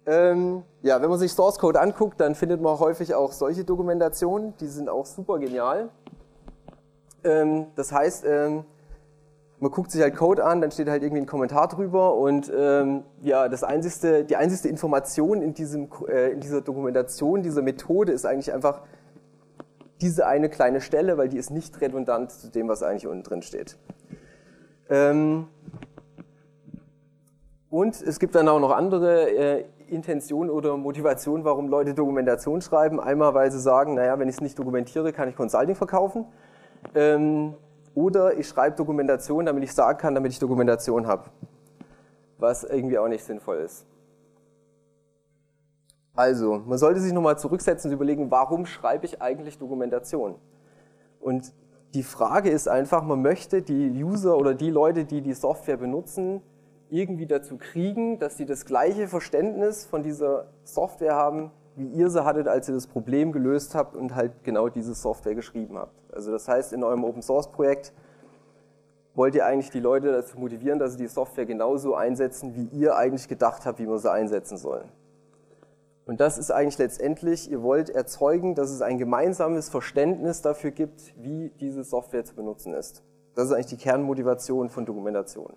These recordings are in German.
Ja, wenn man sich Source Code anguckt, dann findet man häufig auch solche Dokumentationen, die sind auch super genial. Das heißt, man guckt sich halt Code an, dann steht halt irgendwie ein Kommentar drüber und ja, die einzigste Information in dieser Dokumentation, dieser Methode ist eigentlich einfach diese eine kleine Stelle, weil die ist nicht redundant zu dem, was eigentlich unten drin steht. Und es gibt dann auch noch andere Intentionen oder Motivationen, warum Leute Dokumentation schreiben. Einmal, weil sie sagen, naja, wenn ich es nicht dokumentiere, kann ich Consulting verkaufen. Oder ich schreibe Dokumentation, damit ich sagen kann, damit ich Dokumentation habe. Was irgendwie auch nicht sinnvoll ist. Also, man sollte sich nochmal zurücksetzen und überlegen, warum schreibe ich eigentlich Dokumentation? Und die Frage ist einfach, man möchte die User oder die Leute, die die Software benutzen, irgendwie dazu kriegen, dass sie das gleiche Verständnis von dieser Software haben, wie ihr sie hattet, als ihr das Problem gelöst habt und halt genau diese Software geschrieben habt. Also das heißt, in eurem Open-Source-Projekt wollt ihr eigentlich die Leute dazu motivieren, dass sie die Software genauso einsetzen, wie ihr eigentlich gedacht habt, wie man sie einsetzen soll. Und das ist eigentlich letztendlich, ihr wollt erzeugen, dass es ein gemeinsames Verständnis dafür gibt, wie diese Software zu benutzen ist. Das ist eigentlich die Kernmotivation von Dokumentation.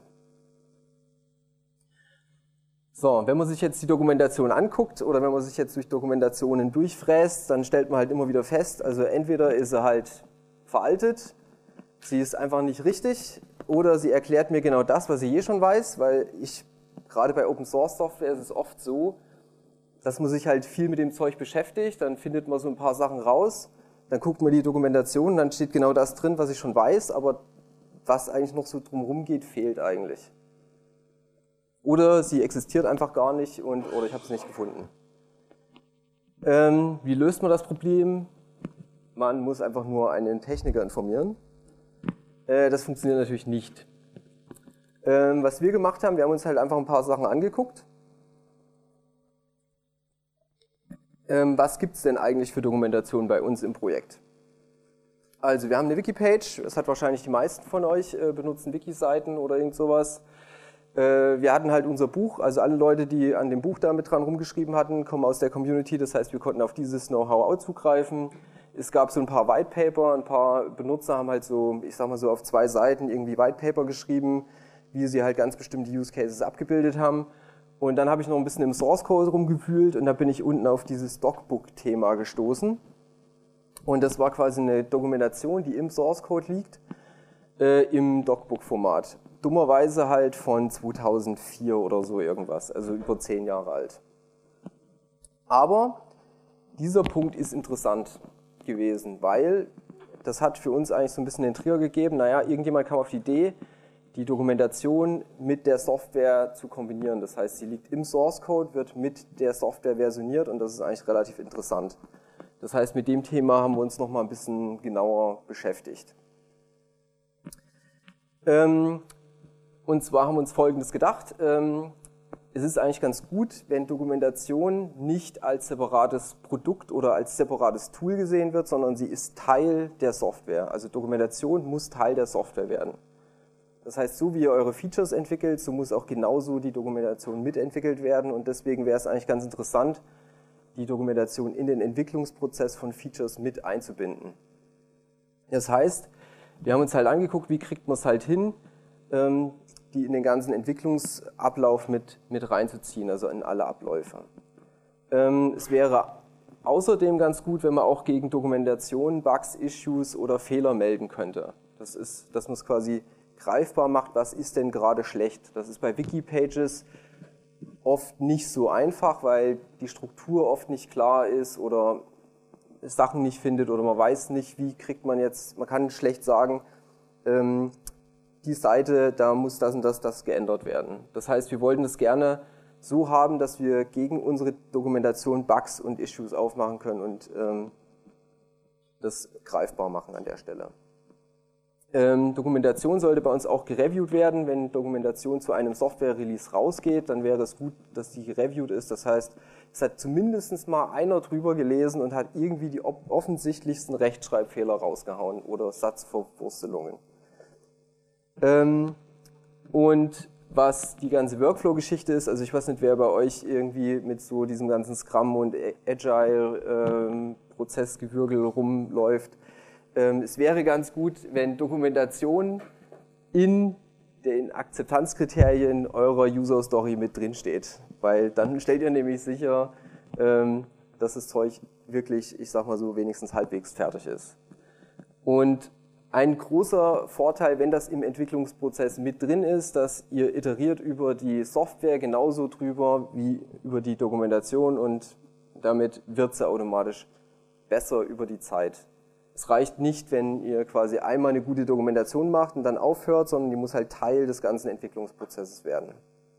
So, wenn man sich jetzt die Dokumentation anguckt oder wenn man sich jetzt durch Dokumentationen durchfräst, dann stellt man halt immer wieder fest, also entweder ist sie halt veraltet, sie ist einfach nicht richtig oder sie erklärt mir genau das, was ich schon weiß, weil gerade bei Open Source Software ist es oft so, dass man sich halt viel mit dem Zeug beschäftigt, dann findet man so ein paar Sachen raus, dann guckt man die Dokumentation, dann steht genau das drin, was ich schon weiß, aber was eigentlich noch so drumherum geht, fehlt eigentlich. Oder sie existiert einfach gar nicht oder ich habe es nicht gefunden. Wie löst man das Problem? Man muss einfach nur einen Techniker informieren. Das funktioniert natürlich nicht. Was wir gemacht haben, wir haben uns halt einfach ein paar Sachen angeguckt. Was gibt es denn eigentlich für Dokumentation bei uns im Projekt? Also wir haben eine Wikipage, das hat wahrscheinlich die meisten von euch, benutzen Wiki-Seiten oder irgend sowas. Wir hatten halt unser Buch, also alle Leute, die an dem Buch da mit dran rumgeschrieben hatten, kommen aus der Community, das heißt, wir konnten auf dieses Know-how auch zugreifen. Es gab so ein paar White Paper, ein paar Benutzer haben halt so, ich sag mal so auf 2 Seiten irgendwie White Paper geschrieben, wie sie halt ganz bestimmte Use Cases abgebildet haben. Und dann habe ich noch ein bisschen im Source Code rumgewühlt und da bin ich unten auf dieses Docbook-Thema gestoßen. Und das war quasi eine Dokumentation, die im Source Code liegt, im Docbook-Format. Dummerweise halt von 2004 oder so irgendwas, also über 10 Jahre alt. Aber dieser Punkt ist interessant gewesen, weil das hat für uns eigentlich so ein bisschen den Trigger gegeben, naja, irgendjemand kam auf die Idee, die Dokumentation mit der Software zu kombinieren. Das heißt, sie liegt im Source Code, wird mit der Software versioniert und das ist eigentlich relativ interessant. Das heißt, mit dem Thema haben wir uns noch mal ein bisschen genauer beschäftigt. Und zwar haben wir uns Folgendes gedacht. Es ist eigentlich ganz gut, wenn Dokumentation nicht als separates Produkt oder als separates Tool gesehen wird, sondern sie ist Teil der Software. Also Dokumentation muss Teil der Software werden. Das heißt, so wie ihr eure Features entwickelt, so muss auch genauso die Dokumentation mitentwickelt werden und deswegen wäre es eigentlich ganz interessant, die Dokumentation in den Entwicklungsprozess von Features mit einzubinden. Das heißt, wir haben uns halt angeguckt, wie kriegt man es halt hin, die in den ganzen Entwicklungsablauf mit reinzuziehen, also in alle Abläufe. Es wäre außerdem ganz gut, wenn man auch gegen Dokumentation Bugs, Issues oder Fehler melden könnte. Das ist, dass man es quasi greifbar macht, was ist denn gerade schlecht. Das ist bei Wiki-Pages oft nicht so einfach, weil die Struktur oft nicht klar ist oder Sachen nicht findet oder man weiß nicht, wie kriegt man jetzt, man kann schlecht sagen, die Seite, da muss das und das geändert werden. Das heißt, wir wollten das gerne so haben, dass wir gegen unsere Dokumentation Bugs und Issues aufmachen können und das greifbar machen an der Stelle. Dokumentation sollte bei uns auch gereviewt werden. Wenn Dokumentation zu einem Software-Release rausgeht, dann wäre es gut, dass die gereviewt ist. Das heißt, es hat zumindest mal einer drüber gelesen und hat irgendwie die offensichtlichsten Rechtschreibfehler rausgehauen oder Satzverwurstelungen. Und was die ganze Workflow-Geschichte ist. Also ich weiß nicht, wer bei euch irgendwie mit so diesem ganzen Scrum und Agile-Prozessgewürgel rumläuft. Es wäre ganz gut, wenn Dokumentation in den Akzeptanzkriterien eurer User-Story mit drin steht. Weil dann stellt ihr nämlich sicher, dass das Zeug wirklich, ich sag mal so, wenigstens halbwegs fertig ist. Und ein großer Vorteil, wenn das im Entwicklungsprozess mit drin ist, dass ihr iteriert über die Software genauso drüber wie über die Dokumentation und damit wird sie automatisch besser über die Zeit. Es reicht nicht, wenn ihr quasi einmal eine gute Dokumentation macht und dann aufhört, sondern die muss halt Teil des ganzen Entwicklungsprozesses werden.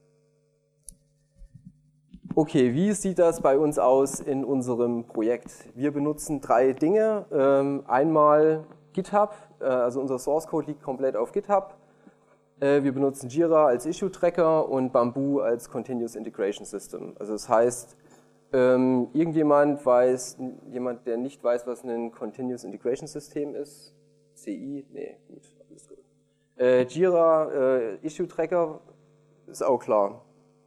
Okay, wie sieht das bei uns aus in unserem Projekt? Wir benutzen 3 Dinge. Einmal GitHub, also unser Source Code liegt komplett auf GitHub. Wir benutzen Jira als Issue Tracker und Bamboo als Continuous Integration System. Also das heißt, jemand, der nicht weiß, was ein Continuous Integration System ist? CI? Nee, gut, alles gut. Jira, Issue Tracker, ist auch klar.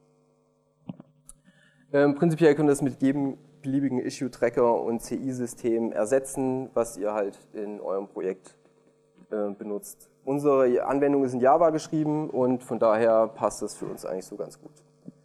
Prinzipiell könnt ihr das mit jedem beliebigen Issue-Tracker und CI-System ersetzen, was ihr halt in eurem Projekt benutzt. Unsere Anwendung ist in Java geschrieben und von daher passt das für uns eigentlich so ganz gut.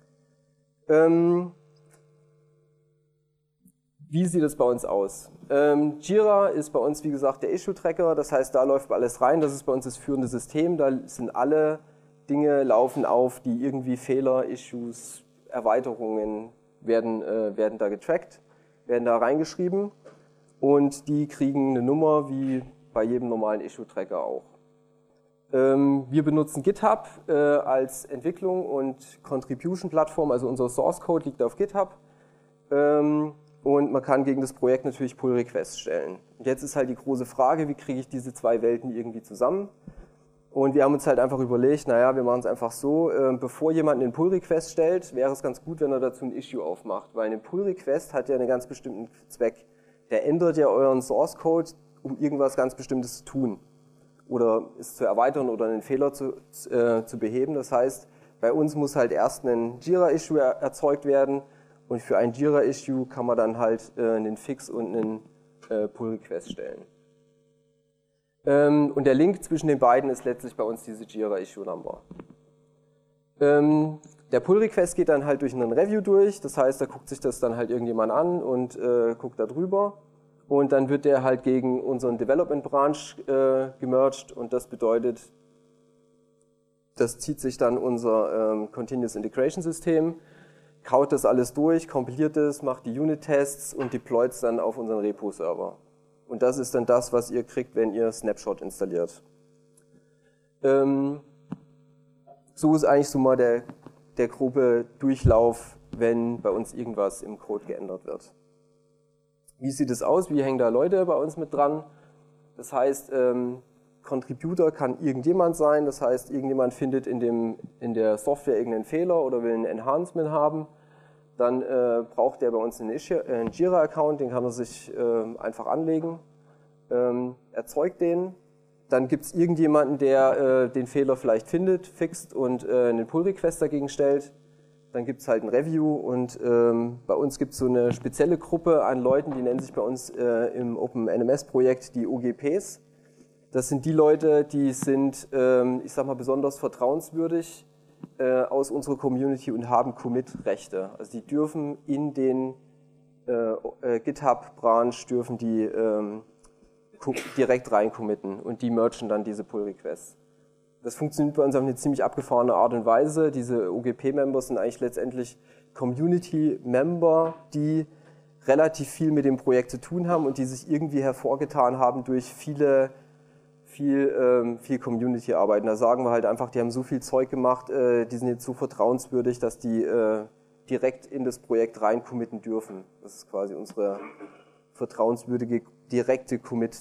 Wie sieht es bei uns aus? Jira ist bei uns, wie gesagt, der Issue-Tracker, das heißt, da läuft alles rein, das ist bei uns das führende System, da sind alle Dinge laufen auf, die irgendwie Fehler, Issues, Erweiterungen werden da getrackt, werden da reingeschrieben und die kriegen eine Nummer wie bei jedem normalen Issue-Tracker auch. Wir benutzen GitHub als Entwicklung und Contribution-Plattform, also unser Source-Code liegt auf GitHub und man kann gegen das Projekt natürlich Pull-Requests stellen. Und jetzt ist halt die große Frage, wie kriege ich diese 2 Welten irgendwie zusammen? Und wir haben uns halt einfach überlegt, naja, wir machen es einfach so, bevor jemand einen Pull-Request stellt, wäre es ganz gut, wenn er dazu ein Issue aufmacht, weil ein Pull-Request hat ja einen ganz bestimmten Zweck. Der ändert ja euren Source-Code, um irgendwas ganz Bestimmtes zu tun oder es zu erweitern oder einen Fehler zu beheben. Das heißt, bei uns muss halt erst ein Jira-Issue erzeugt werden und für ein Jira-Issue kann man dann halt einen Fix und einen Pull-Request stellen. Und der Link zwischen den beiden ist letztlich bei uns diese Jira Issue Number. Der Pull-Request geht dann halt durch einen Review durch, das heißt, da guckt sich das dann halt irgendjemand an und guckt da drüber. Und dann wird der halt gegen unseren Development Branch gemerged und das bedeutet, das zieht sich dann unser Continuous Integration System, kaut das alles durch, kompiliert es, macht die Unit-Tests und deployt es dann auf unseren Repo-Server. Und das ist dann das, was ihr kriegt, wenn ihr Snapshot installiert. So ist eigentlich so mal der grobe Durchlauf, wenn bei uns irgendwas im Code geändert wird. Wie sieht es aus? Wie hängen da Leute bei uns mit dran? Das heißt, Contributor kann irgendjemand sein, das heißt, irgendjemand findet in der Software irgendeinen Fehler oder will ein Enhancement haben. Dann braucht der bei uns einen Jira-Account, den kann er sich einfach anlegen, erzeugt den. Dann gibt es irgendjemanden, der den Fehler vielleicht findet, fixt und einen Pull-Request dagegen stellt. Dann gibt es halt ein Review und bei uns gibt es so eine spezielle Gruppe an Leuten, die nennen sich bei uns im OpenNMS-Projekt die OGPs. Das sind die Leute, die sind, ich sag mal, besonders vertrauenswürdig aus unserer Community und haben Commit-Rechte. Also die dürfen in den GitHub-Branch dürfen die direkt reincommitten und die mergen dann diese Pull-Requests. Das funktioniert bei uns auf eine ziemlich abgefahrene Art und Weise. Diese OGP-Members sind eigentlich letztendlich Community-Member, die relativ viel mit dem Projekt zu tun haben und die sich irgendwie hervorgetan haben durch viel Community-Arbeit. Da sagen wir halt einfach, die haben so viel Zeug gemacht, die sind jetzt so vertrauenswürdig, dass die direkt in das Projekt reincommitten dürfen. Das ist quasi unsere vertrauenswürdige, direkte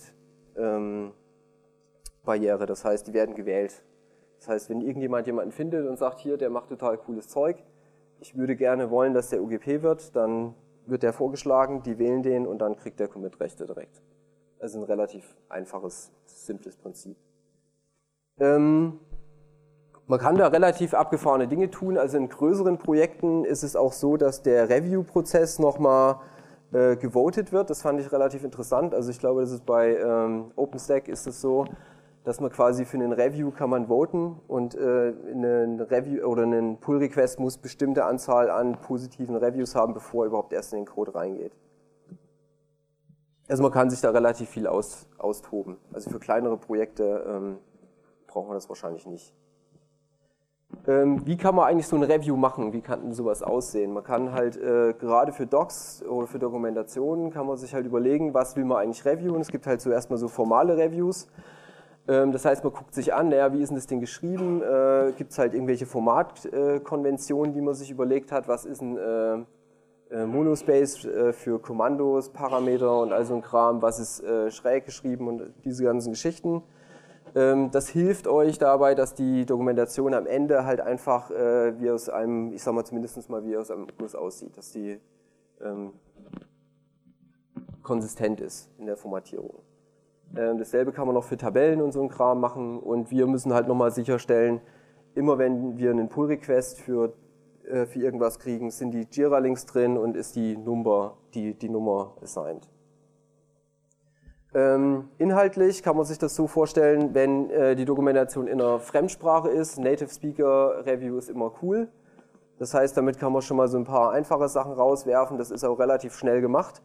Commit-Barriere. Das heißt, die werden gewählt. Das heißt, wenn irgendjemand jemanden findet und sagt, hier, der macht total cooles Zeug, ich würde gerne wollen, dass der OGP wird, dann wird der vorgeschlagen, die wählen den und dann kriegt der Commit-Rechte direkt. Also ein relativ einfaches, simples Prinzip. Man kann da relativ abgefahrene Dinge tun. Also in größeren Projekten ist es auch so, dass der Review-Prozess nochmal gewotet wird. Das fand ich relativ interessant. Also ich glaube, das ist bei OpenStack ist es so, dass man quasi für einen Review kann man voten und einen Review oder einen Pull-Request muss bestimmte Anzahl an positiven Reviews haben, bevor er überhaupt erst in den Code reingeht. Also man kann sich da relativ viel austoben. Also für kleinere Projekte braucht man das wahrscheinlich nicht. Wie kann man eigentlich so ein Review machen? Wie kann denn sowas aussehen? Man kann halt gerade für Docs oder für Dokumentationen kann man sich halt überlegen, was will man eigentlich reviewen. Es gibt halt so erstmal so formale Reviews. Das heißt, man guckt sich an, naja, wie ist denn das Ding geschrieben? Gibt es halt irgendwelche Formatkonventionen, die man sich überlegt hat? Was ist ein Monospace für Kommandos, Parameter und all so ein Kram? Was ist schräg geschrieben und diese ganzen Geschichten? Das hilft euch dabei, dass die Dokumentation am Ende halt einfach wie aus einem, ich sag mal zumindest mal wie aus einem Kurs aussieht, dass die konsistent ist in der Formatierung. Dasselbe kann man noch für Tabellen und so ein Kram machen und wir müssen halt nochmal sicherstellen, immer wenn wir einen Pull-Request für irgendwas kriegen, sind die Jira-Links drin und ist die Nummer assigned. Inhaltlich kann man sich das so vorstellen, wenn die Dokumentation in einer Fremdsprache ist, Native Speaker Review ist immer cool. Das heißt, damit kann man schon mal so ein paar einfache Sachen rauswerfen, das ist auch relativ schnell gemacht.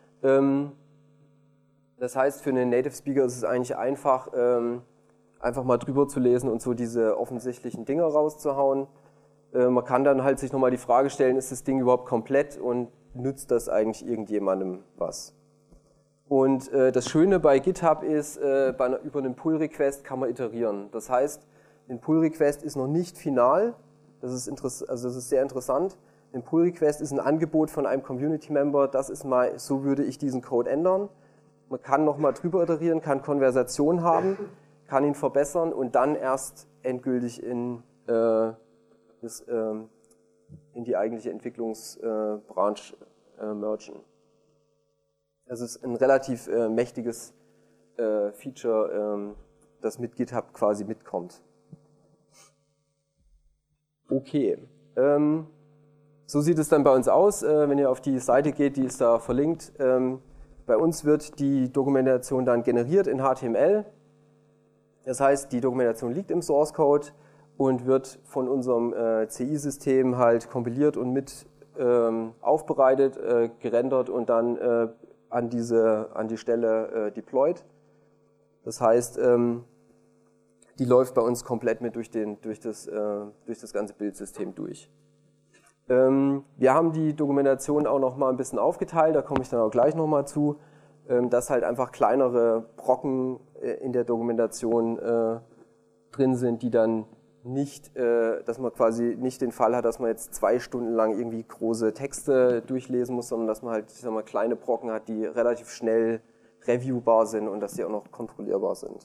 Das heißt, für einen Native Speaker ist es eigentlich einfach, einfach mal drüber zu lesen und so diese offensichtlichen Dinge rauszuhauen. Man kann dann halt sich nochmal die Frage stellen, ist das Ding überhaupt komplett und nützt das eigentlich irgendjemandem was? Und das Schöne bei GitHub ist, über einen Pull-Request kann man iterieren. Das heißt, ein Pull-Request ist noch nicht final, das ist sehr interessant. Ein Pull-Request ist ein Angebot von einem Community-Member, das ist mal, so würde ich diesen Code ändern. Man kann nochmal drüber iterieren, kann Konversation haben, kann ihn verbessern und dann erst endgültig in die eigentliche Entwicklungsbranche mergen. Das ist ein relativ mächtiges Feature, das mit GitHub quasi mitkommt. Okay, so sieht es dann bei uns aus. Wenn ihr auf die Seite geht, die ist da verlinkt. Bei uns wird die Dokumentation dann generiert in HTML. Das heißt, die Dokumentation liegt im Source Code und wird von unserem CI-System halt kompiliert und mit aufbereitet, gerendert und dann an die Stelle deployed. Das heißt, die läuft bei uns komplett mit durch das ganze Bildsystem durch. Wir haben die Dokumentation auch noch mal ein bisschen aufgeteilt, da komme ich dann auch gleich noch mal zu, dass halt einfach kleinere Brocken in der Dokumentation drin sind, die dann nicht, dass man quasi nicht den Fall hat, dass man jetzt 2 Stunden lang irgendwie große Texte durchlesen muss, sondern dass man halt, ich sag mal, kleine Brocken hat, die relativ schnell reviewbar sind und dass die auch noch kontrollierbar sind.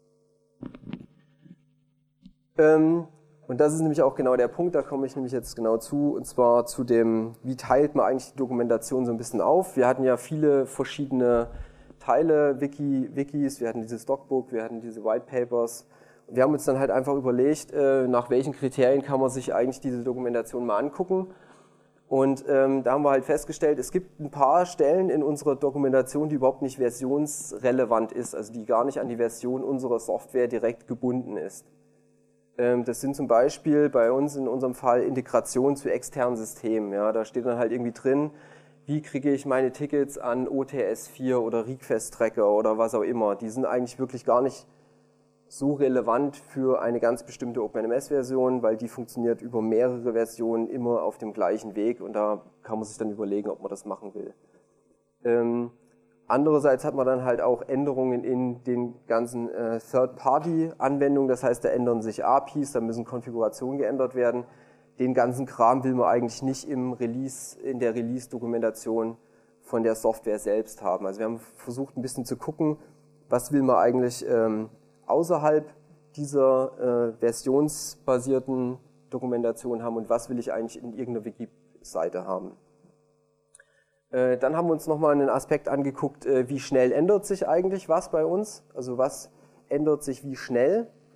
Und das ist nämlich auch genau der Punkt, da komme ich nämlich jetzt genau zu, und zwar zu dem, wie teilt man eigentlich die Dokumentation so ein bisschen auf. Wir hatten ja viele verschiedene Teile, Wikis, wir hatten dieses Docbook, wir hatten diese White Papers. Wir haben uns dann halt einfach überlegt, nach welchen Kriterien kann man sich eigentlich diese Dokumentation mal angucken. Und da haben wir halt festgestellt, es gibt ein paar Stellen in unserer Dokumentation, die überhaupt nicht versionsrelevant ist, also die gar nicht an die Version unserer Software direkt gebunden ist. Das sind zum Beispiel bei uns in unserem Fall Integration zu externen Systemen. Ja, da steht dann halt irgendwie drin, wie kriege ich meine Tickets an OTS4 oder Request-Tracker oder was auch immer. Die sind eigentlich wirklich gar nicht so relevant für eine ganz bestimmte OpenMS-Version, weil die funktioniert über mehrere Versionen immer auf dem gleichen Weg und da kann man sich dann überlegen, ob man das machen will. Andererseits hat man dann halt auch Änderungen in den ganzen Third-Party-Anwendungen, das heißt, da ändern sich APIs, da müssen Konfigurationen geändert werden. Den ganzen Kram will man eigentlich nicht in der Release-Dokumentation von der Software selbst haben. Also wir haben versucht ein bisschen zu gucken, was will man eigentlich außerhalb dieser versionsbasierten Dokumentation haben und was will ich eigentlich in irgendeiner Wiki-Seite haben. Dann haben wir uns nochmal einen Aspekt angeguckt, wie schnell ändert sich eigentlich was bei uns, also was ändert sich wie schnell.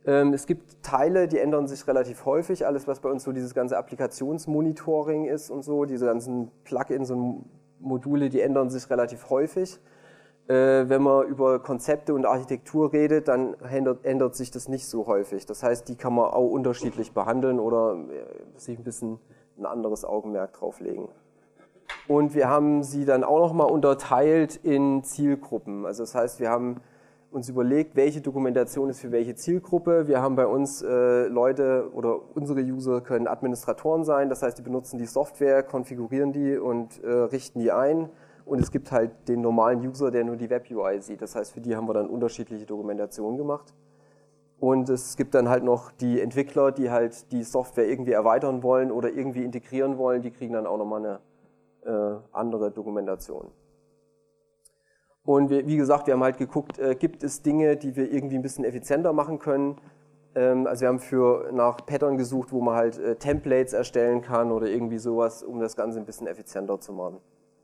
Es gibt Teile, die ändern sich relativ häufig. Alles, was bei uns so dieses ganze Applikationsmonitoring ist und so, diese ganzen Plugins und Module, die ändern sich relativ häufig. Wenn man über Konzepte und Architektur redet, dann ändert sich das nicht so häufig. Das heißt, die kann man auch unterschiedlich behandeln oder sich ein bisschen ein anderes Augenmerk drauf legen. Und wir haben sie dann auch nochmal unterteilt in Zielgruppen. Also das heißt, wir haben uns überlegt, welche Dokumentation ist für welche Zielgruppe. Wir haben bei uns Leute oder unsere User können Administratoren sein, das heißt, die benutzen die Software, konfigurieren die und richten die ein. Und es gibt halt den normalen User, der nur die Web-UI sieht. Das heißt, für die haben wir dann unterschiedliche Dokumentationen gemacht. Und es gibt dann halt noch die Entwickler, die halt die Software irgendwie erweitern wollen oder irgendwie integrieren wollen, die kriegen dann auch nochmal eine andere Dokumentation. Und wie gesagt, wir haben halt geguckt, gibt es Dinge, die wir irgendwie ein bisschen effizienter machen können. Also wir haben nach Pattern gesucht, wo man halt Templates erstellen kann oder irgendwie sowas, um das Ganze ein bisschen effizienter zu machen.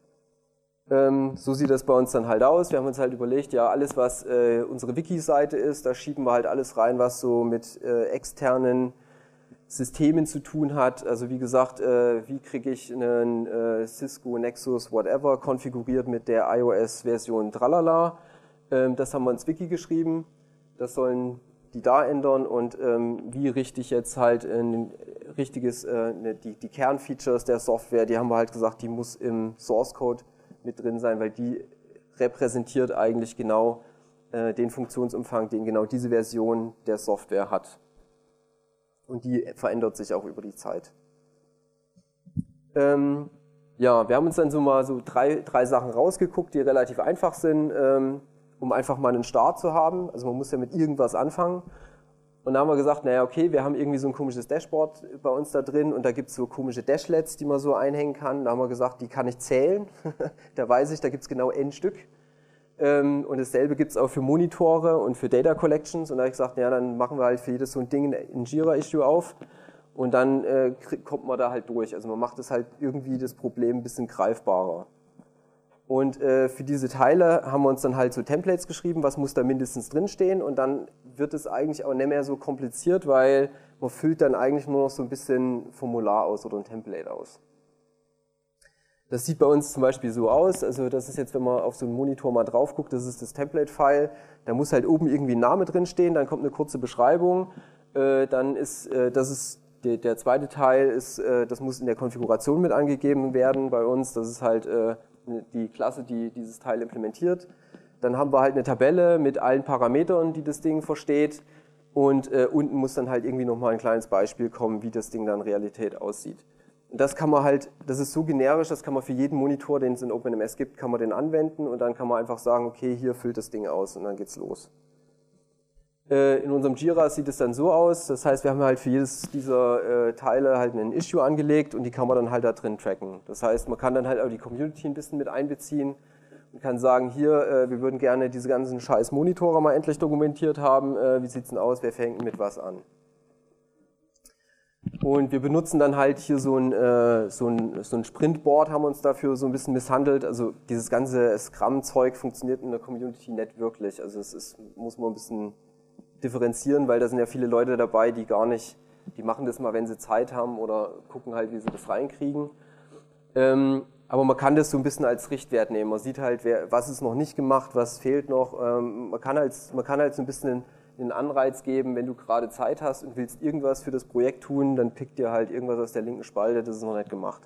So sieht das bei uns dann halt aus. Wir haben uns halt überlegt, ja, alles was unsere Wiki-Seite ist, da schieben wir halt alles rein, was so mit externen Systemen zu tun hat. Also wie gesagt, wie kriege ich einen Cisco, Nexus, whatever, konfiguriert mit der iOS-Version tralala. Das haben wir ins Wiki geschrieben. Das sollen die da ändern und wie richte ich jetzt halt ein richtiges, die Kernfeatures der Software, die haben wir halt gesagt, die muss im Source Code mit drin sein, weil die repräsentiert eigentlich genau den Funktionsumfang, den genau diese Version der Software hat. Und die verändert sich auch über die Zeit. Ja, wir haben uns dann so mal so drei Sachen rausgeguckt, die relativ einfach sind, um einfach mal einen Start zu haben. Also man muss ja mit irgendwas anfangen. Und da haben wir gesagt, naja, okay, wir haben irgendwie so ein komisches Dashboard bei uns da drin und da gibt es so komische Dashlets, die man so einhängen kann. Da haben wir gesagt, die kann ich zählen. Da weiß ich, da gibt es genau n Stück. Und dasselbe gibt es auch für Monitore und für Data Collections. Und da habe ich gesagt, ja, dann machen wir halt für jedes so ein Ding ein Jira-Issue auf und dann kommt man da halt durch. Also man macht das halt irgendwie das Problem ein bisschen greifbarer. Und für diese Teile haben wir uns dann halt so Templates geschrieben, was muss da mindestens drinstehen und dann wird es eigentlich auch nicht mehr so kompliziert, weil man füllt dann eigentlich nur noch so ein bisschen Formular aus oder ein Template aus. Das sieht bei uns zum Beispiel so aus, also das ist jetzt, wenn man auf so einen Monitor mal drauf guckt, das ist das Template-File, da muss halt oben irgendwie ein Name drin stehen, dann kommt eine kurze Beschreibung, dann ist, das ist der zweite Teil, das muss in der Konfiguration mit angegeben werden bei uns, das ist halt die Klasse, die dieses Teil implementiert. Dann haben wir halt eine Tabelle mit allen Parametern, die das Ding versteht und unten muss dann halt irgendwie nochmal ein kleines Beispiel kommen, wie das Ding dann in Realität aussieht. Und das kann man halt, das ist so generisch, das kann man für jeden Monitor, den es in OpenMS gibt, kann man den anwenden und dann kann man einfach sagen, okay, hier füllt das Ding aus und dann geht's los. In unserem Jira sieht es dann so aus, das heißt, wir haben halt für jedes dieser Teile halt einen Issue angelegt und die kann man dann halt da drin tracken. Das heißt, man kann dann halt auch die Community ein bisschen mit einbeziehen und kann sagen, hier, wir würden gerne diese ganzen scheiß Monitore mal endlich dokumentiert haben, wie sieht's denn aus, wer fängt mit was an? Und wir benutzen dann halt hier so ein Sprintboard, haben uns dafür so ein bisschen misshandelt. Also dieses ganze Scrum-Zeug funktioniert in der Community nicht wirklich. Also muss man ein bisschen differenzieren, weil da sind ja viele Leute dabei, die machen das mal, wenn sie Zeit haben oder gucken halt, wie sie das reinkriegen. Aber man kann das so ein bisschen als Richtwert nehmen. Man sieht halt, was ist noch nicht gemacht, was fehlt noch. Man kann halt so ein bisschen einen Anreiz geben, wenn du gerade Zeit hast und willst irgendwas für das Projekt tun, dann pick dir halt irgendwas aus der linken Spalte, das ist noch nicht gemacht.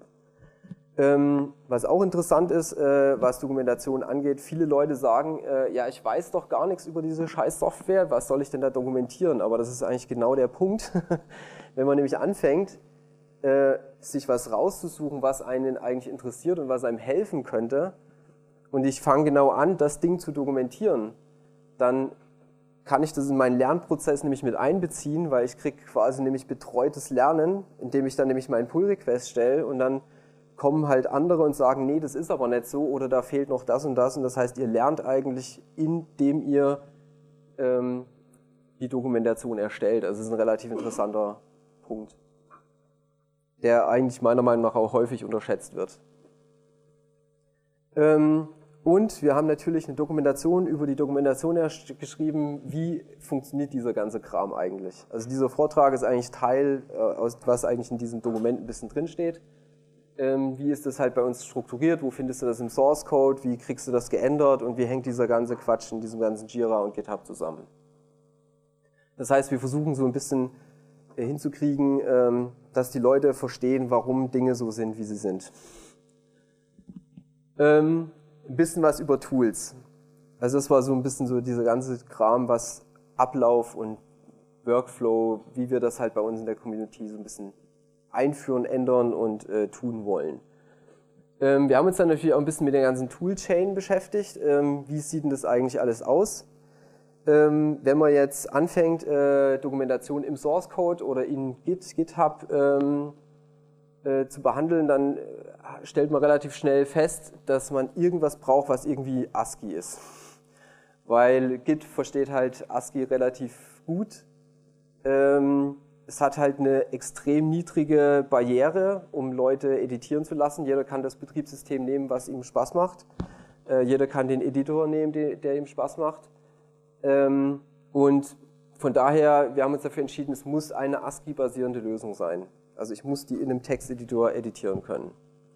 Was auch interessant ist, was Dokumentation angeht, viele Leute sagen, ja, ich weiß doch gar nichts über diese scheiß Software, was soll ich denn da dokumentieren? Aber das ist eigentlich genau der Punkt. Wenn man nämlich anfängt, sich was rauszusuchen, was einen eigentlich interessiert und was einem helfen könnte, und ich fange genau an, das Ding zu dokumentieren, dann kann ich das in meinen Lernprozess nämlich mit einbeziehen, weil ich kriege quasi nämlich betreutes Lernen, indem ich dann nämlich meinen Pull-Request stelle und dann kommen halt andere und sagen, nee, das ist aber nicht so oder da fehlt noch das und das und das heißt, ihr lernt eigentlich, indem ihr die Dokumentation erstellt. Also das ist ein relativ interessanter Punkt, der eigentlich meiner Meinung nach auch häufig unterschätzt wird. Und wir haben natürlich eine Dokumentation über die Dokumentation geschrieben, wie funktioniert dieser ganze Kram eigentlich. Also dieser Vortrag ist eigentlich Teil, was eigentlich in diesem Dokument ein bisschen drinsteht. Wie ist das halt bei uns strukturiert, wo findest du das im Source Code, wie kriegst du das geändert und wie hängt dieser ganze Quatsch in diesem ganzen Jira und GitHub zusammen. Das heißt, wir versuchen so ein bisschen hinzukriegen, dass die Leute verstehen, warum Dinge so sind, wie sie sind. Ein bisschen was über Tools. Also das war so ein bisschen so dieser ganze Kram, was Ablauf und Workflow, wie wir das halt bei uns in der Community so ein bisschen einführen, ändern und tun wollen. Wir haben uns dann natürlich auch ein bisschen mit der ganzen Toolchain beschäftigt. Wie sieht denn das eigentlich alles aus? Wenn man jetzt anfängt, Dokumentation im Source Code oder in GitHub zu behandeln, dann stellt man relativ schnell fest, dass man irgendwas braucht, was irgendwie ASCII ist. Weil Git versteht halt ASCII relativ gut. Es hat halt eine extrem niedrige Barriere, um Leute editieren zu lassen. Jeder kann das Betriebssystem nehmen, was ihm Spaß macht. Jeder kann den Editor nehmen, der ihm Spaß macht. Und von daher, wir haben uns dafür entschieden, es muss eine ASCII-basierende Lösung sein. Also ich muss die in einem Texteditor editieren können.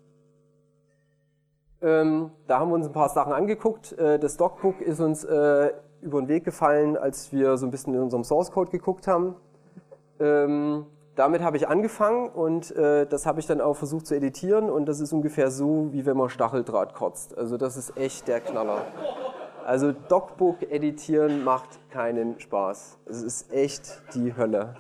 Da haben wir uns ein paar Sachen angeguckt. Das Docbook ist uns über den Weg gefallen, als wir so ein bisschen in unserem Source Code geguckt haben. Damit habe ich angefangen und das habe ich dann auch versucht zu editieren und das ist ungefähr so, wie wenn man Stacheldraht kotzt. Also das ist echt der Knaller. Also Docbook editieren macht keinen Spaß. Es ist echt die Hölle.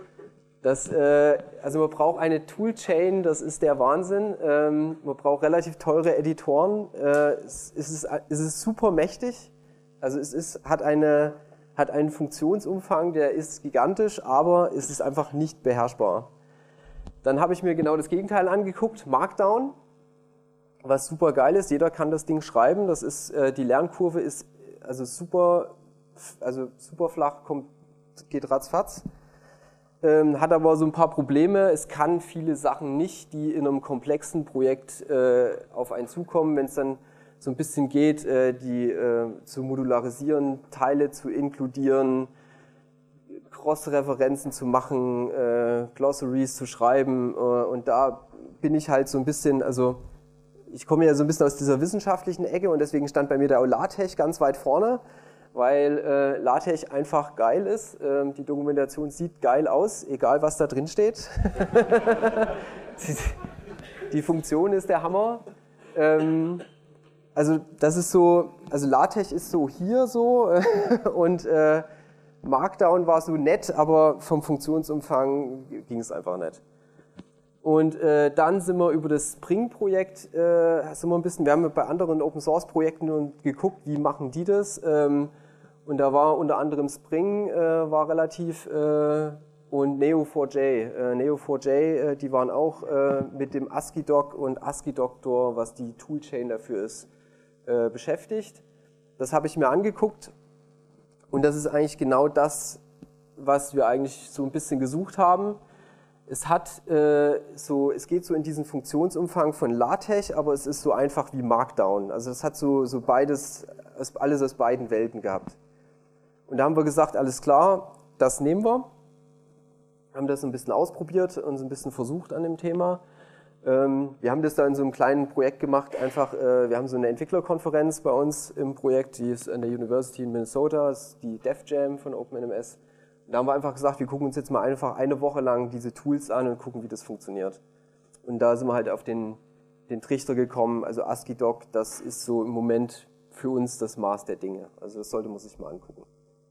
Also man braucht eine Toolchain, das ist der Wahnsinn. Man braucht relativ teure Editoren. Es ist super mächtig. Also hat einen Funktionsumfang, der ist gigantisch, aber es ist einfach nicht beherrschbar. Dann habe ich mir genau das Gegenteil angeguckt, Markdown, was super geil ist. Jeder kann das Ding schreiben. Das ist, die Lernkurve ist also super flach, geht ratzfatz. Hat aber so ein paar Probleme. Es kann viele Sachen nicht, die in einem komplexen Projekt auf einen zukommen. Wenn es dann so ein bisschen geht, die zu modularisieren, Teile zu inkludieren, Cross-Referenzen zu machen, Glossaries zu schreiben. Und da bin ich halt so ein bisschen, also ich komme ja so ein bisschen aus dieser wissenschaftlichen Ecke und deswegen stand bei mir der LaTeX ganz weit vorne, weil LaTeX einfach geil ist. Die Dokumentation sieht geil aus, egal was da drin steht. Die Funktion ist der Hammer. Also das ist so, also LaTeX ist so hier so und Markdown war so nett, aber vom Funktionsumfang ging es einfach nicht. Und dann sind wir über das Spring-Projekt, wir haben bei anderen Open-Source-Projekten geguckt, wie machen die das. Und da war unter anderem Spring war relativ und Neo4j. Neo4j, die waren auch mit dem ASCII-Doc und ASCII-Doctor, was die Toolchain dafür ist, beschäftigt. Das habe ich mir angeguckt und das ist eigentlich genau das, was wir eigentlich so ein bisschen gesucht haben. Es geht so in diesen Funktionsumfang von LaTeX, aber es ist so einfach wie Markdown. Also es hat so beides, alles aus beiden Welten gehabt. Und da haben wir gesagt, alles klar, das nehmen wir. Haben das ein bisschen ausprobiert und ein bisschen versucht an dem Thema. Wir haben das da in so einem kleinen Projekt gemacht, einfach, wir haben so eine Entwicklerkonferenz bei uns im Projekt, die ist an der University in Minnesota, das ist die Dev Jam von OpenNMS. Da haben wir einfach gesagt, wir gucken uns jetzt mal einfach eine Woche lang diese Tools an und gucken, wie das funktioniert. Und da sind wir halt auf den Trichter gekommen, also ASCII-Doc, das ist so im Moment für uns das Maß der Dinge. Also das sollte man sich mal angucken.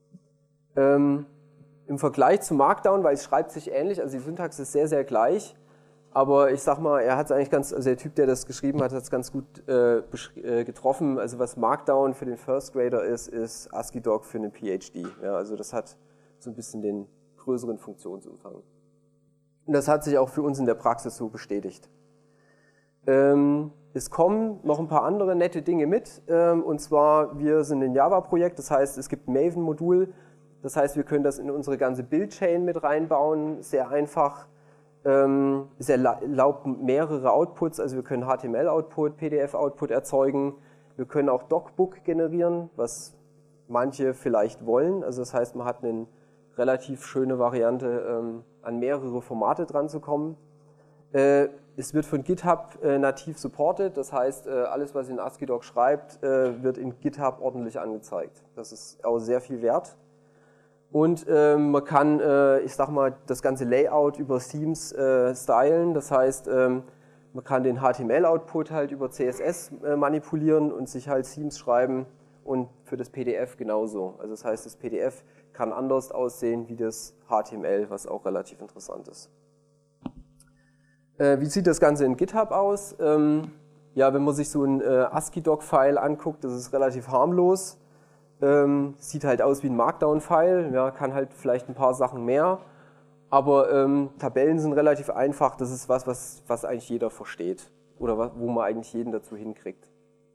Im Vergleich zu Markdown, weil es schreibt sich ähnlich, also die Syntax ist sehr, sehr gleich, aber ich sag mal, er hat es eigentlich also der Typ, der das geschrieben hat, hat es ganz gut getroffen. Also was Markdown für den First Grader ist ASCII-Doc für einen PhD. Ja, also das hat so ein bisschen den größeren Funktionsumfang. Und das hat sich auch für uns in der Praxis so bestätigt. Es kommen noch ein paar andere nette Dinge mit, und zwar, wir sind ein Java-Projekt, das heißt, es gibt ein Maven-Modul, das heißt, wir können das in unsere ganze Build-Chain mit reinbauen, sehr einfach. Es erlaubt mehrere Outputs, also wir können HTML-Output, PDF-Output erzeugen, Wir können auch Docbook generieren, was manche vielleicht wollen. Also das heißt, man hat eine relativ schöne Variante, an mehrere Formate dran zu kommen. Es wird von GitHub nativ supported, das heißt, alles, was in ASCII-Doc schreibt, wird in GitHub ordentlich angezeigt. Das ist auch sehr viel wert. Und man kann, ich sag mal, das ganze Layout über Themes stylen, das heißt, man kann den HTML-Output halt über CSS manipulieren und sich halt Themes schreiben und für das PDF genauso. Also das heißt, das PDF kann anders aussehen wie das HTML, was auch relativ interessant ist. Wie sieht das Ganze in GitHub aus? Ja, wenn man sich so ein ASCII-Doc-File anguckt, das ist relativ harmlos. Sieht halt aus wie ein Markdown-File, ja, kann halt vielleicht ein paar Sachen mehr. Aber Tabellen sind relativ einfach, das ist was eigentlich jeder versteht oder wo man eigentlich jeden dazu hinkriegt.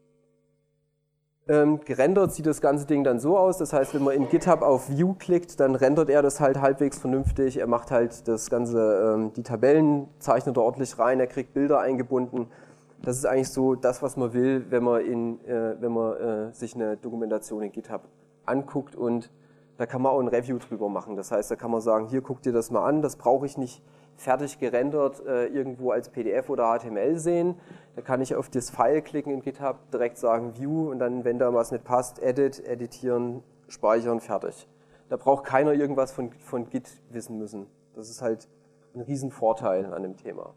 Gerendert sieht das ganze Ding dann so aus, das heißt, wenn man in GitHub auf View klickt, dann rendert er das halt halbwegs vernünftig, er macht halt das Ganze, die Tabellen zeichnet er ordentlich rein, er kriegt Bilder eingebunden. Das ist eigentlich so das, was man will, wenn man sich eine Dokumentation in GitHub anguckt, und da kann man auch ein Review drüber machen. Das heißt, da kann man sagen, hier, guck dir das mal an, das brauche ich nicht fertig gerendert irgendwo als PDF oder HTML sehen. Da kann ich auf das File klicken in GitHub, direkt sagen View und dann, wenn da was nicht passt, editieren, speichern, fertig. Da braucht keiner irgendwas von Git wissen müssen. Das ist halt ein Riesenvorteil an dem Thema.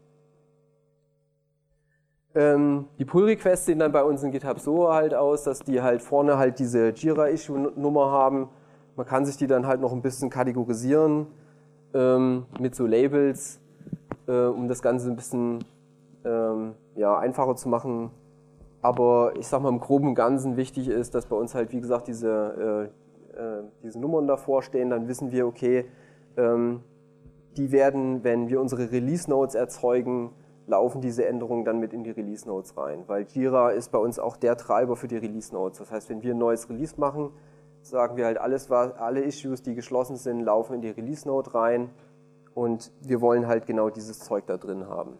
Die Pull-Requests sehen dann bei uns in GitHub so halt aus, dass die halt vorne halt diese Jira-Issue-Nummer haben. Man kann sich die dann halt noch ein bisschen kategorisieren mit so Labels, um das Ganze ein bisschen ja, einfacher zu machen. Aber ich sag mal, im Groben und Ganzen wichtig ist, dass bei uns halt, wie gesagt, diese Nummern davor stehen. Dann wissen wir, okay, die werden, wenn wir unsere Release-Notes erzeugen, laufen diese Änderungen dann mit in die Release-Notes rein. Weil Jira ist bei uns auch der Treiber für die Release-Notes. Das heißt, wenn wir ein neues Release machen, sagen wir halt, alle Issues, die geschlossen sind, laufen in die Release-Note rein, und wir wollen halt genau dieses Zeug da drin haben.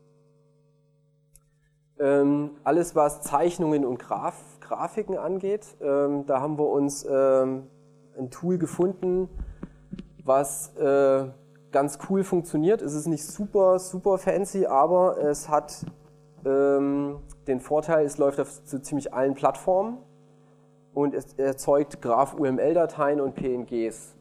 Alles, was Zeichnungen und Grafiken angeht, da haben wir uns ein Tool gefunden, was ganz cool funktioniert. Es ist nicht super fancy, aber es hat den Vorteil, es läuft auf so ziemlich allen Plattformen und es erzeugt Graph-UML-Dateien und PNGs.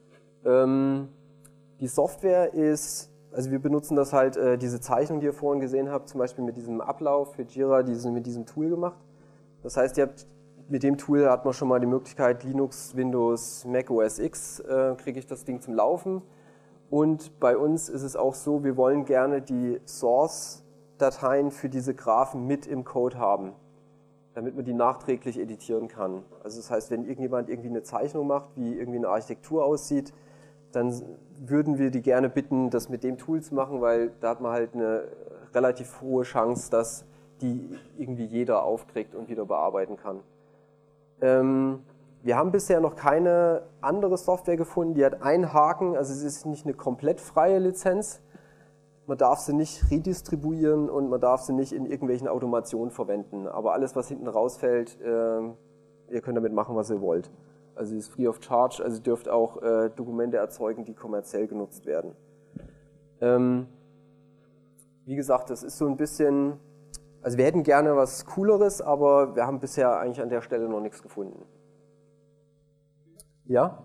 Die Software ist, also wir benutzen das halt, diese Zeichnung, die ihr vorhin gesehen habt, zum Beispiel mit diesem Ablauf für Jira, mit diesem Tool gemacht. Das heißt, mit dem Tool hat man schon mal die Möglichkeit, Linux, Windows, Mac OS X, kriege ich das Ding zum Laufen. Und bei uns ist es auch so, wir wollen gerne die Source-Dateien für diese Graphen mit im Code haben, damit man die nachträglich editieren kann. Also das heißt, wenn irgendjemand irgendwie eine Zeichnung macht, wie irgendwie eine Architektur aussieht, dann würden wir die gerne bitten, das mit dem Tool zu machen, weil da hat man halt eine relativ hohe Chance, dass die irgendwie jeder aufkriegt und wieder bearbeiten kann. Wir haben bisher noch keine andere Software gefunden, die hat einen Haken, also es ist nicht eine komplett freie Lizenz. Man darf sie nicht redistribuieren und man darf sie nicht in irgendwelchen Automationen verwenden. Aber alles, was hinten rausfällt, ihr könnt damit machen, was ihr wollt. Also sie ist free of charge, also ihr dürft auch Dokumente erzeugen, die kommerziell genutzt werden. Wie gesagt, das ist so ein bisschen, also wir hätten gerne was Cooleres, aber wir haben bisher eigentlich an der Stelle noch nichts gefunden. Ja?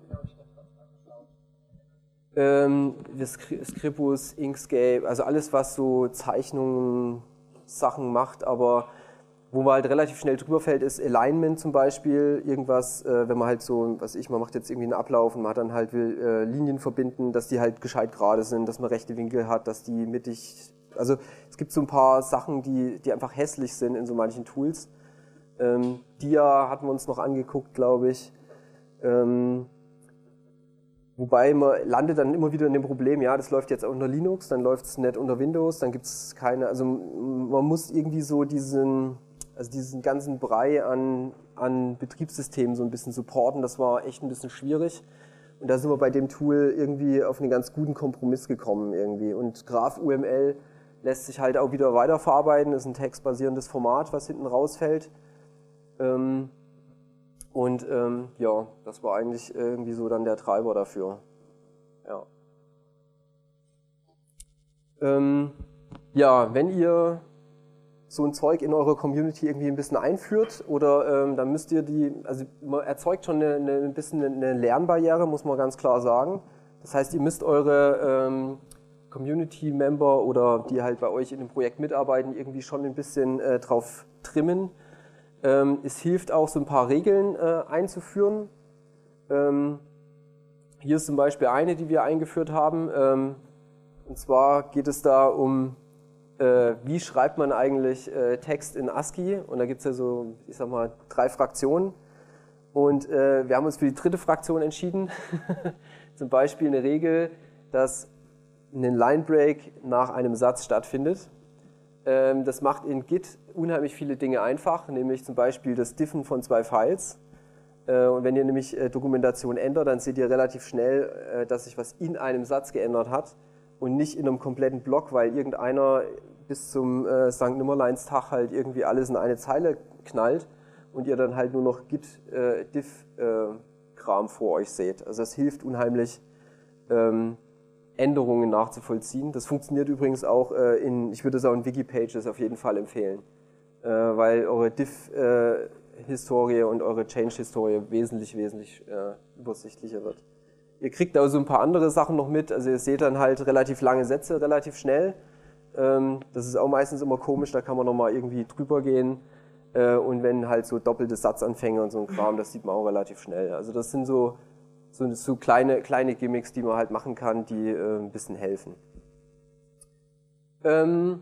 Scribus, Inkscape, also alles, was so Zeichnungen, Sachen macht, aber wo man halt relativ schnell drüber fällt, ist Alignment zum Beispiel, irgendwas, wenn man halt so, man macht jetzt irgendwie einen Ablauf und man hat dann halt Linien verbinden, dass die halt gescheit gerade sind, dass man rechte Winkel hat, dass die mittig, also es gibt so ein paar Sachen, die einfach hässlich sind in so manchen Tools. Dia hatten wir uns noch angeguckt, glaube ich. Wobei man landet dann immer wieder in dem Problem, ja, das läuft jetzt unter Linux, dann läuft es nicht unter Windows, dann gibt es keine, also man muss irgendwie so diesen ganzen Brei an Betriebssystemen so ein bisschen supporten, das war echt ein bisschen schwierig. Und da sind wir bei dem Tool irgendwie auf einen ganz guten Kompromiss gekommen irgendwie. Und Graph-UML lässt sich halt auch wieder weiterverarbeiten, das ist ein textbasierendes Format, was hinten rausfällt. Ja, das war eigentlich irgendwie so dann der Treiber dafür. Ja. Ja, wenn ihr so ein Zeug in eurer Community irgendwie ein bisschen einführt oder dann müsst ihr also man erzeugt schon ein bisschen eine Lernbarriere, muss man ganz klar sagen. Das heißt, ihr müsst eure Community-Member oder die halt bei euch in dem Projekt mitarbeiten, irgendwie schon ein bisschen drauf trimmen. Es hilft auch, so ein paar Regeln einzuführen. Hier ist zum Beispiel eine, die wir eingeführt haben. Und zwar geht es da um, wie schreibt man eigentlich Text in ASCII? Und da gibt es ja so, ich sag mal, 3 Fraktionen. Und wir haben uns für die 3. Fraktion entschieden. Zum Beispiel eine Regel, dass ein Line-Break nach einem Satz stattfindet. Das macht in Git unheimlich viele Dinge einfach, nämlich zum Beispiel das Diffen von 2 Files. Und wenn ihr nämlich Dokumentation ändert, dann seht ihr relativ schnell, dass sich was in einem Satz geändert hat und nicht in einem kompletten Block, weil irgendeiner bis zum St. Nimmerleinstag halt irgendwie alles in eine Zeile knallt und ihr dann halt nur noch Git-Diff-Kram vor euch seht. Also das hilft unheimlich, Änderungen nachzuvollziehen. Das funktioniert übrigens auch ich würde es auch in Wiki-Pages auf jeden Fall empfehlen, weil eure Diff-Historie und eure Change-Historie wesentlich übersichtlicher wird. Ihr kriegt da so ein paar andere Sachen noch mit, also ihr seht dann halt relativ lange Sätze, relativ schnell. Das ist auch meistens immer komisch, da kann man nochmal irgendwie drüber gehen. Und wenn halt so doppelte Satzanfänge und so ein Kram, das sieht man auch relativ schnell. Also das sind so kleine Gimmicks, die man halt machen kann, die ein bisschen helfen. Ja,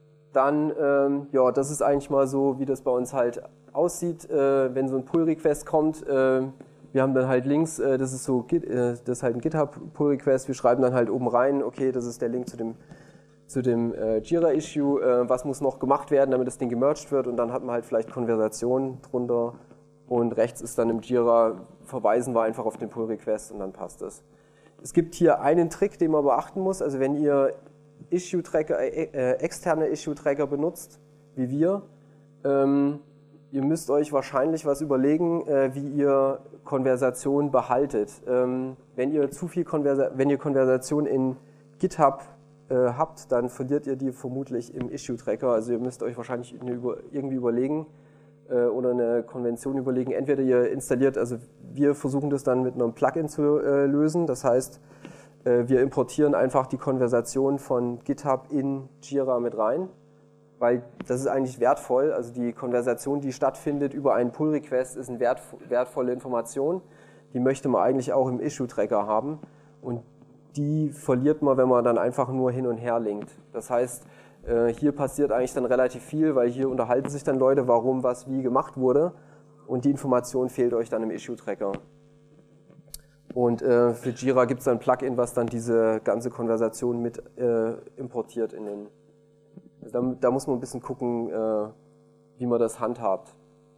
das ist eigentlich mal so, wie das bei uns halt aussieht, wenn so ein Pull-Request kommt. Wir haben dann halt Links, das ist halt ein GitHub-Pull-Request, wir schreiben dann halt oben rein, okay, das ist der Link zu dem Jira-Issue, was muss noch gemacht werden, damit das Ding gemerged wird, und dann hat man halt vielleicht Konversationen drunter. Und rechts ist dann im Jira, verweisen wir einfach auf den Pull-Request und dann passt das. Es gibt hier einen Trick, den man beachten muss. Also wenn ihr externe Issue-Tracker benutzt, wie wir, ihr müsst euch wahrscheinlich was überlegen, wie ihr Konversation behaltet. Wenn ihr Konversation in GitHub habt, dann verliert ihr die vermutlich im Issue-Tracker. Also ihr müsst euch wahrscheinlich irgendwie überlegen, oder eine Konvention überlegen. Entweder ihr installiert, also wir versuchen das dann mit einem Plugin zu lösen, das heißt, wir importieren einfach die Konversation von GitHub in Jira mit rein, weil das ist eigentlich wertvoll, also die Konversation, die stattfindet über einen Pull-Request, ist eine wertvolle Information, die möchte man eigentlich auch im Issue-Tracker haben und die verliert man, wenn man dann einfach nur hin und her linkt. Das heißt, hier passiert eigentlich dann relativ viel, weil hier unterhalten sich dann Leute, warum was wie gemacht wurde, und die Information fehlt euch dann im Issue-Tracker. Und für Jira gibt es dann ein Plugin, was dann diese ganze Konversation mit importiert in den. Also da muss man ein bisschen gucken, wie man das handhabt.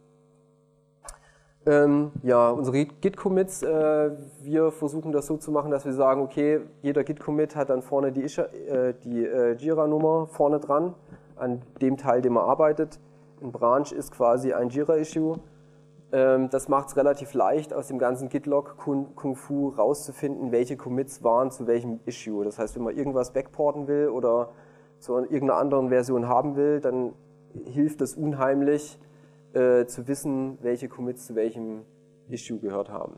Ja, unsere Git-Commits, wir versuchen das so zu machen, dass wir sagen, okay, jeder Git-Commit hat dann vorne die Jira-Nummer vorne dran, an dem Teil, den man arbeitet. Ein Branch ist quasi ein Jira-Issue. Das macht es relativ leicht, aus dem ganzen Git-Log Kung Fu rauszufinden, welche Commits waren zu welchem Issue. Das heißt, wenn man irgendwas backporten will oder zu irgendeiner anderen Version haben will, dann hilft es unheimlich, zu wissen, welche Commits zu welchem Issue gehört haben.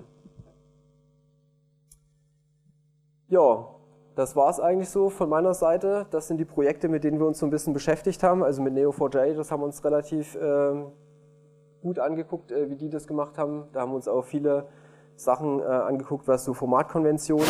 Ja, das war es eigentlich so von meiner Seite. Das sind die Projekte, mit denen wir uns so ein bisschen beschäftigt haben. Also mit Neo4j, das haben wir uns relativ gut angeguckt, wie die das gemacht haben. Da haben wir uns auch viele Sachen angeguckt, was so Formatkonventionen.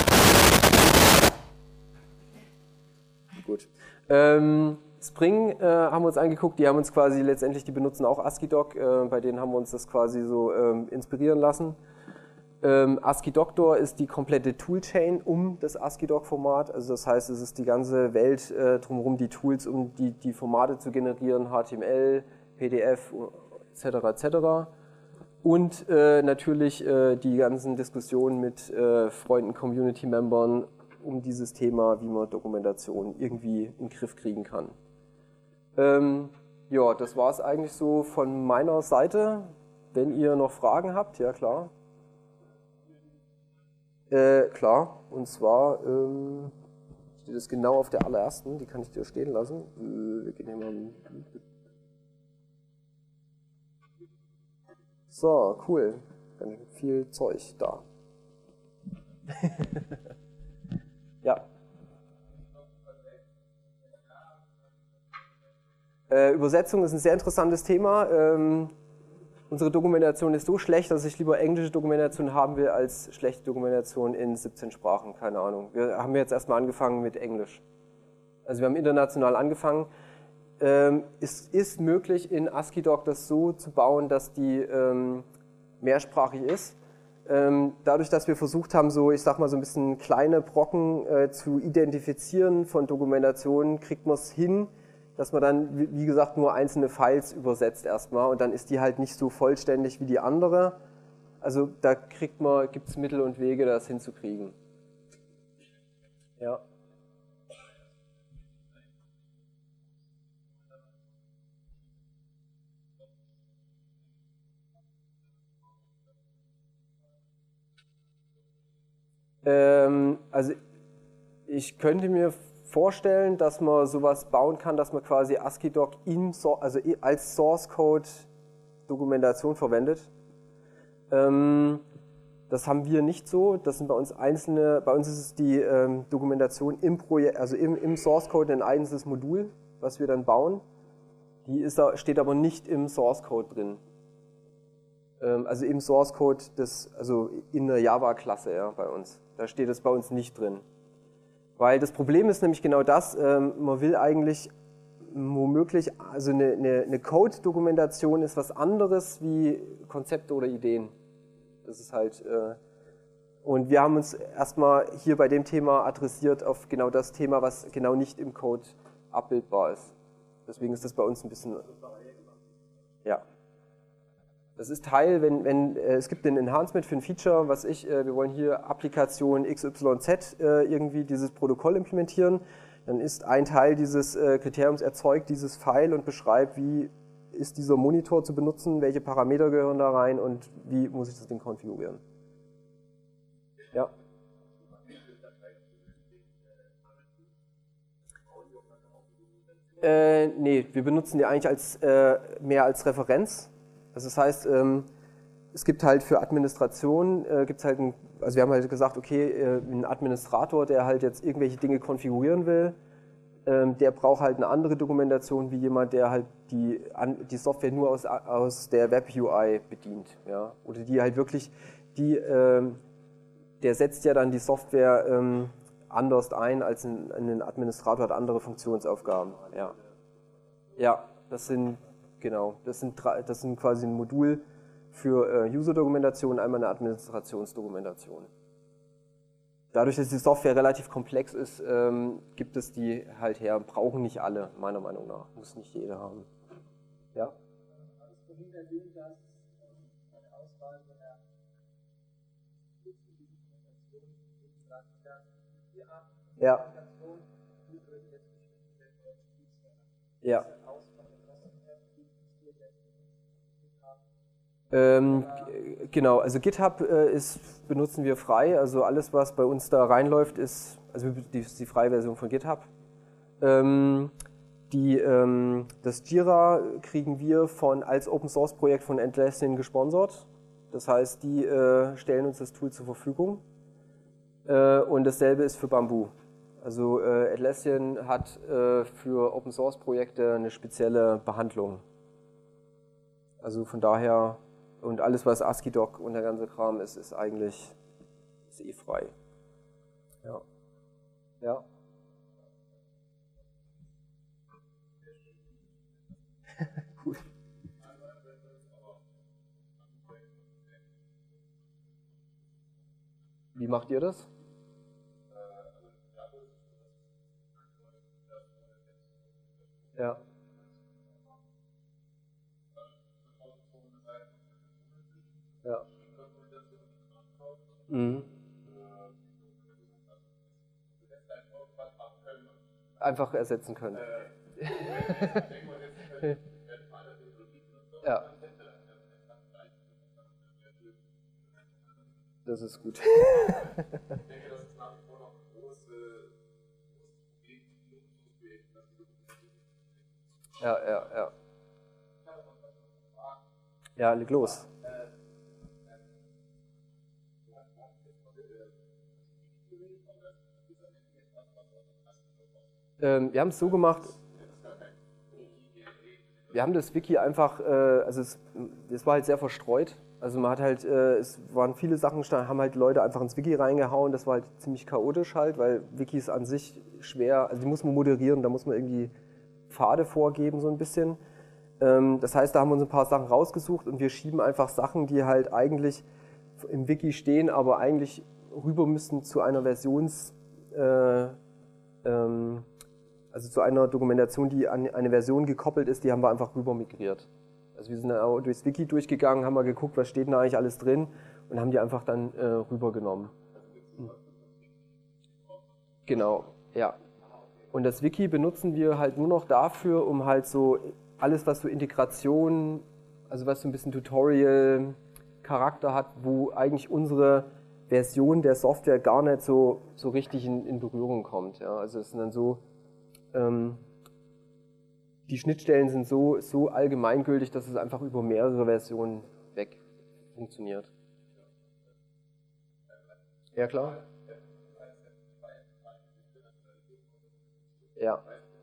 Gut. Spring haben wir uns angeguckt, die haben uns quasi letztendlich, die benutzen auch ASCII-Doc, bei denen haben wir uns das quasi so inspirieren lassen. ASCII-Doctor ist die komplette Toolchain um das ASCII-Doc-Format, also das heißt, es ist die ganze Welt drumherum, die Tools, um die Formate zu generieren, HTML, PDF etc. etc. Und natürlich die ganzen Diskussionen mit Freunden, Community-Membern um dieses Thema, wie man Dokumentation irgendwie in den Griff kriegen kann. Ja, das war es eigentlich so von meiner Seite. Wenn ihr noch Fragen habt, ja klar. Klar, und zwar steht es genau auf der allerersten, die kann ich dir stehen lassen. Wir gehen hier mal. So, cool. Ganz schön viel Zeug da. Ja. Übersetzung ist ein sehr interessantes Thema. Unsere Dokumentation ist so schlecht, dass ich lieber englische Dokumentation haben will, als schlechte Dokumentation in 17 Sprachen. Keine Ahnung. Wir haben jetzt erstmal angefangen mit Englisch. Also wir haben international angefangen. Es ist möglich, in ASCII-Doc das so zu bauen, dass die mehrsprachig ist. Dadurch, dass wir versucht haben, so, ich sag mal, so ein bisschen kleine Brocken zu identifizieren von Dokumentationen, kriegt man es hin, dass man dann, wie gesagt, nur einzelne Files übersetzt erstmal und dann ist die halt nicht so vollständig wie die andere. Also da gibt es Mittel und Wege, das hinzukriegen. Ja. Also ich könnte mir vorstellen, dass man sowas bauen kann, dass man quasi ASCII-Doc als Source Code Dokumentation verwendet. Das haben wir nicht so. Das sind bei uns bei uns ist es die Dokumentation im Projekt, also im Source Code ein einzelnes Modul, was wir dann bauen. Steht aber nicht im Source Code drin. Also im Source Code also in der Java-Klasse, ja, bei uns. Da steht es bei uns nicht drin. Weil das Problem ist nämlich genau das, man will eigentlich womöglich, also eine Code-Dokumentation ist was anderes wie Konzepte oder Ideen. Das ist halt, und wir haben uns erstmal hier bei dem Thema adressiert auf genau das Thema, was genau nicht im Code abbildbar ist. Deswegen ist das bei uns ein bisschen, ja. Das ist Teil, es gibt ein Enhancement für ein Feature, wir wollen hier Applikation XYZ irgendwie dieses Protokoll implementieren. Dann ist ein Teil dieses Kriteriums erzeugt dieses File und beschreibt, wie ist dieser Monitor zu benutzen, welche Parameter gehören da rein und wie muss ich das Ding konfigurieren. Ja. Nee, wir benutzen die eigentlich mehr als Referenz. Also das heißt, es gibt halt für Administration, also wir haben halt gesagt, okay, ein Administrator, der halt jetzt irgendwelche Dinge konfigurieren will, der braucht halt eine andere Dokumentation wie jemand, der halt die Software nur aus der Web-UI bedient. Ja? Oder die halt wirklich, der setzt ja dann die Software anders ein, als ein Administrator hat andere Funktionsaufgaben. Ja, ja, das sind quasi ein Modul für User-Dokumentation, einmal eine Administrationsdokumentation. Dadurch, dass die Software relativ komplex ist, gibt es die halt her, brauchen nicht alle, meiner Meinung nach. Muss nicht jeder haben. Ja? Ja. Ja. Genau, also GitHub benutzen wir frei, also alles, was bei uns da reinläuft, ist die freie Version von GitHub. Das Jira kriegen wir als Open Source Projekt von Atlassian gesponsert. Das heißt, die stellen uns das Tool zur Verfügung. Und dasselbe ist für Bamboo. Also Atlassian hat für Open Source Projekte eine spezielle Behandlung. Also von daher, und alles was ASCII-Doc und der ganze Kram ist eh frei. Ja. Ja. Cool. Wie macht ihr das? Ja. Ja. Mhm. Einfach ersetzen können. Ja. Das ist gut. Ja, ja, ja. Ja, leg los. Wir haben es so gemacht, wir haben das Wiki einfach, also es war halt sehr verstreut. Also man hat halt, es waren viele Sachen, haben halt Leute einfach ins Wiki reingehauen, das war halt ziemlich chaotisch halt, weil Wikis an sich schwer, also die muss man moderieren, da muss man irgendwie Pfade vorgeben so ein bisschen. Das heißt, da haben wir uns ein paar Sachen rausgesucht und wir schieben einfach Sachen, die halt eigentlich im Wiki stehen, aber eigentlich rüber müssen zu einer also zu einer Dokumentation, die an eine Version gekoppelt ist, die haben wir einfach rüber migriert. Also wir sind dann auch durchs Wiki durchgegangen, haben mal geguckt, was steht denn da eigentlich alles drin und haben die einfach dann rübergenommen. Genau, ja. Und das Wiki benutzen wir halt nur noch dafür, um halt so alles, was so Integration, also was so ein bisschen Tutorial-Charakter hat, wo eigentlich unsere Version der Software gar nicht so richtig in Berührung kommt. Ja. Also es sind dann so, die Schnittstellen sind so allgemeingültig, dass es einfach über mehrere Versionen weg funktioniert. Ja, klar. Ja.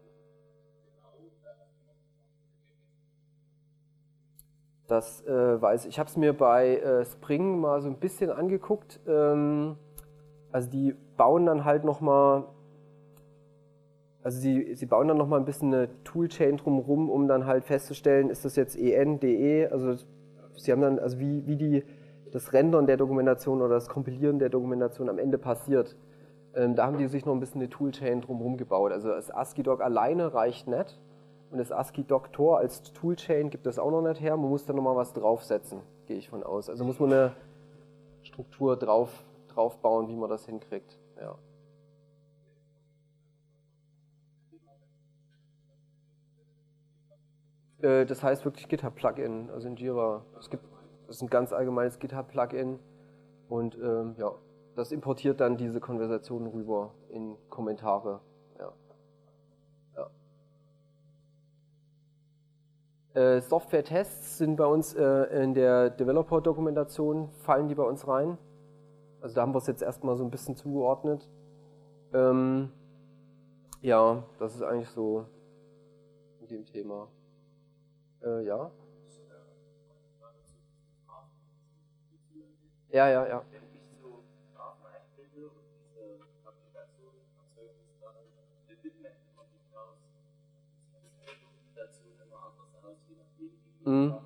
Das weiß ich. Ich habe es mir bei Spring mal so ein bisschen angeguckt. Also die bauen dann halt nochmal, also sie bauen dann nochmal ein bisschen eine Toolchain drumherum, um dann halt festzustellen, ist das jetzt EN, DE, also sie haben dann, also wie das Rendern der Dokumentation oder das Kompilieren der Dokumentation am Ende passiert. Da haben die sich noch ein bisschen eine Toolchain drumherum gebaut. Also das ASCII-Doc alleine reicht nicht. Und das ASCII-Doc-Tor als Toolchain gibt es auch noch nicht her. Man muss da nochmal was draufsetzen, gehe ich von aus. Also muss man eine Struktur drauf bauen, wie man das hinkriegt. Ja. Das heißt wirklich GitHub-Plugin, also in Jira. Das ist ein ganz allgemeines GitHub-Plugin und ja, das importiert dann diese Konversationen rüber in Kommentare. Ja. Ja. Software-Tests sind bei uns in der Developer-Dokumentation, fallen die bei uns rein. Also da haben wir es jetzt erstmal so ein bisschen zugeordnet. Ja, das ist eigentlich so mit dem Thema. Ja. Ja, ja, ja. Mhm.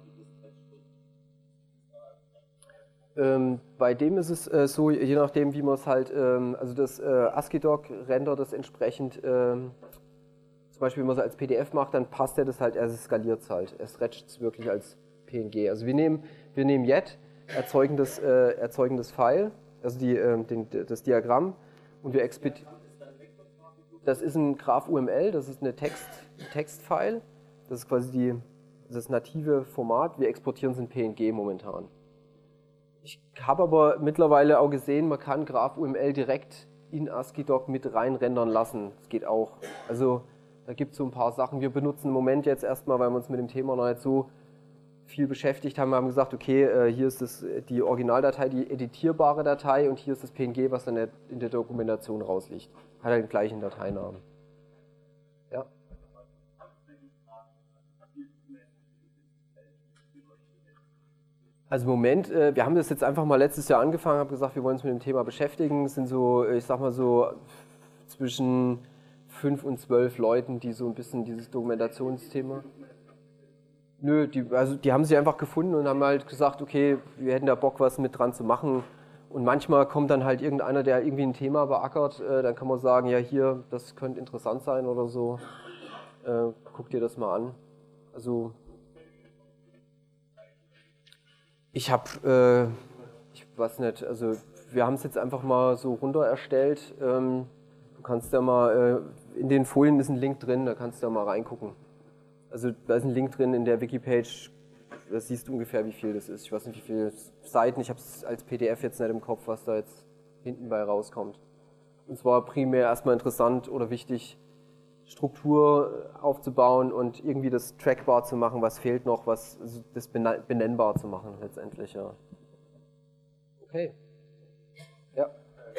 Bei dem ist es so, je nachdem, wie man es halt, also das ASCII-Doc rendert das entsprechend, zum Beispiel, wenn man es als PDF macht, dann passt er das halt, er skaliert es halt, er stretcht es wirklich als PNG. Also wir nehmen YET, erzeugen das File, also das Diagramm, und wir exportieren. Das ist ein Graph-UML, das ist eine Textfile, das ist quasi das native Format, wir exportieren es in PNG momentan. Ich habe aber mittlerweile auch gesehen, man kann Graph-UML direkt in ASCII-Doc mit rein rendern lassen. Das geht auch. Also da gibt es so ein paar Sachen. Wir benutzen im Moment jetzt erstmal, weil wir uns mit dem Thema noch nicht so viel beschäftigt haben, wir haben gesagt, okay, hier ist die Originaldatei, die editierbare Datei und hier ist das PNG, was dann in der Dokumentation rausliegt. Hat halt den gleichen Dateinamen. Ja. Also im Moment, wir haben das jetzt einfach mal letztes Jahr angefangen, haben gesagt, wir wollen uns mit dem Thema beschäftigen. Es sind so, ich sag mal so, zwischen 5 und 12 Leuten, die so ein bisschen dieses Dokumentationsthema. Nö, die haben sich einfach gefunden und haben halt gesagt, okay, wir hätten da Bock, was mit dran zu machen. Und manchmal kommt dann halt irgendeiner, der irgendwie ein Thema beackert, dann kann man sagen, ja hier, das könnte interessant sein oder so. Guck dir das mal an. Also ich weiß nicht, also wir haben es jetzt einfach mal so runter erstellt. Du kannst da mal, in den Folien ist ein Link drin, da kannst du da mal reingucken. Also da ist ein Link drin in der Wikipage, da siehst du ungefähr, wie viel das ist. Ich weiß nicht, wie viele Seiten, ich habe es als PDF jetzt nicht im Kopf, was da jetzt hinten bei rauskommt. Und zwar primär erstmal interessant oder wichtig, Struktur aufzubauen und irgendwie das trackbar zu machen, was fehlt noch, was das benennbar zu machen letztendlich, ja. Okay. Ja.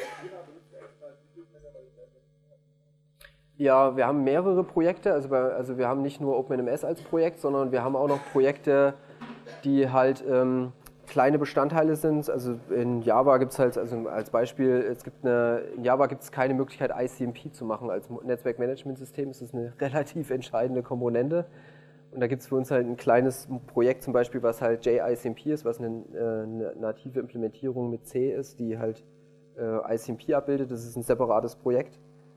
Ja, wir haben mehrere Projekte, also wir haben nicht nur OpenMS als Projekt, sondern wir haben auch noch Projekte, die halt kleine Bestandteile sind. Also in Java gibt es halt, also als Beispiel, in Java gibt es keine Möglichkeit, ICMP zu machen als Netzwerkmanagementsystem. Das ist eine relativ entscheidende Komponente. Und da gibt es für uns halt ein kleines Projekt zum Beispiel, was halt JICMP ist, was eine native Implementierung mit C ist, die halt ICMP abbildet. Das ist ein separates Projekt.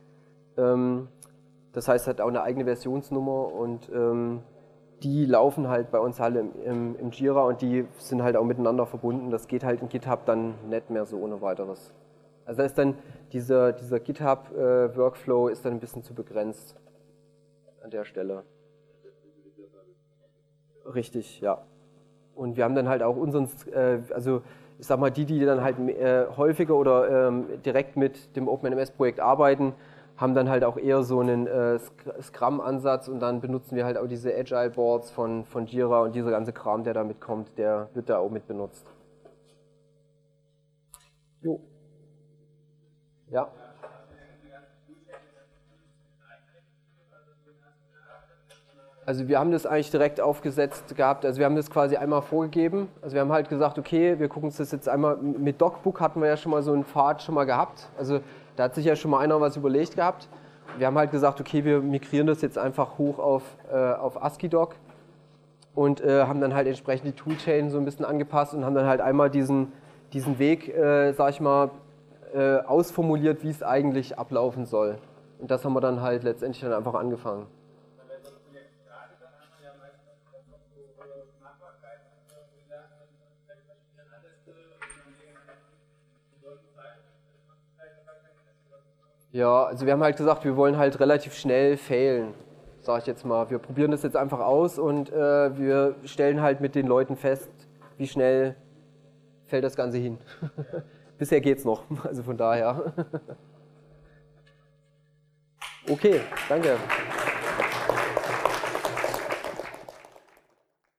Das heißt, hat auch eine eigene Versionsnummer und die laufen halt bei uns alle im Jira und die sind halt auch miteinander verbunden. Das geht halt in GitHub dann nicht mehr so ohne weiteres. Also da ist dann dieser GitHub-Workflow ist dann ein bisschen zu begrenzt an der Stelle. Richtig, ja. Und wir haben dann halt auch unseren, also ich sag mal, die dann halt häufiger oder direkt mit dem OpenMS-Projekt arbeiten, haben dann halt auch eher so einen Scrum-Ansatz und dann benutzen wir halt auch diese Agile-Boards von Jira und dieser ganze Kram, der da mitkommt, der wird da auch mit benutzt. Jo. Ja. Also wir haben das eigentlich direkt aufgesetzt gehabt, also wir haben das quasi einmal vorgegeben, also wir haben halt gesagt, okay, wir gucken uns das jetzt einmal, mit DocBook hatten wir ja schon mal so einen Pfad schon mal gehabt, also da hat sich ja schon mal einer was überlegt gehabt. Wir haben halt gesagt, okay, wir migrieren das jetzt einfach hoch auf ASCII-Doc und haben dann halt entsprechend die Toolchain so ein bisschen angepasst und haben dann halt einmal diesen Weg, sag ich mal, ausformuliert, wie es eigentlich ablaufen soll. Und das haben wir dann halt letztendlich dann einfach angefangen. Ja, also wir haben halt gesagt, wir wollen halt relativ schnell failen, sage ich jetzt mal. Wir probieren das jetzt einfach aus und wir stellen halt mit den Leuten fest, wie schnell fällt das Ganze hin. Bisher geht's noch, also von daher. Okay, danke.